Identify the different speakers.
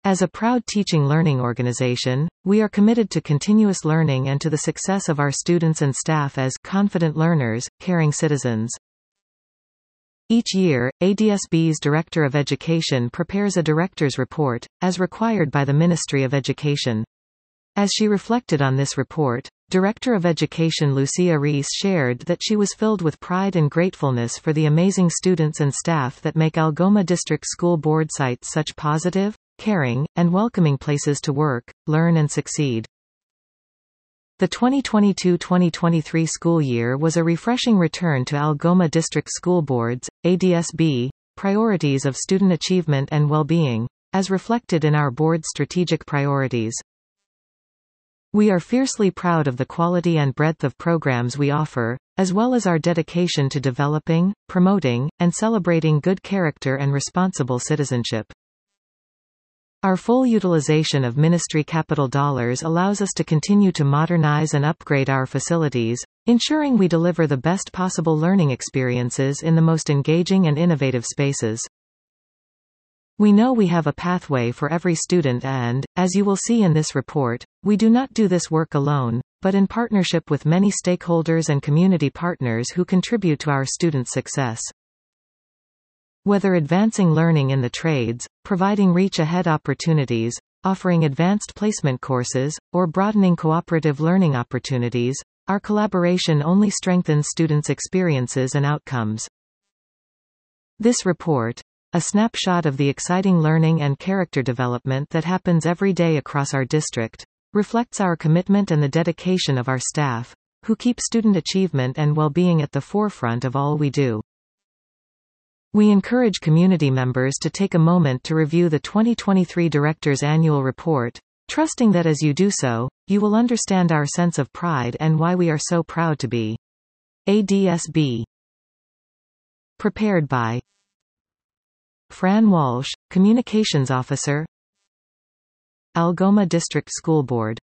Speaker 1: As a proud teaching learning organization, we are committed to continuous learning and to the success of our students and staff as confident learners, caring citizens. Each year, ADSB's Director of Education prepares a Director's Report, as required by the Ministry of Education. As she reflected on this report, Director of Education Lucia Reese shared that she was filled with pride and gratefulness for the amazing students and staff that make Algoma District School Board sites such positive, caring, and welcoming places to work, learn and succeed. The 2022-2023 school year was a refreshing return to Algoma District School Board's, ADSB, priorities of student achievement and well-being, as reflected in our board's strategic priorities. We are fiercely proud of the quality and breadth of programs we offer, as well as our dedication to developing, promoting, and celebrating good character and responsible citizenship. Our full utilization of ministry capital dollars allows us to continue to modernize and upgrade our facilities, ensuring we deliver the best possible learning experiences in the most engaging and innovative spaces. We know we have a pathway for every student and, as you will see in this report, we do not do this work alone, but in partnership with many stakeholders and community partners who contribute to our students' success. Whether advancing learning in the trades, providing reach-ahead opportunities, offering advanced placement courses, or broadening cooperative learning opportunities, our collaboration only strengthens students' experiences and outcomes. This report, a snapshot of the exciting learning and character development that happens every day across our district, reflects our commitment and the dedication of our staff, who keep student achievement and well-being at the forefront of all we do. We encourage community members to take a moment to review the 2023 Director's Annual Report, trusting that as you do so, you will understand our sense of pride and why we are so proud to be ADSB. Prepared by Fran Walsh, Communications Officer, Algoma District School Board.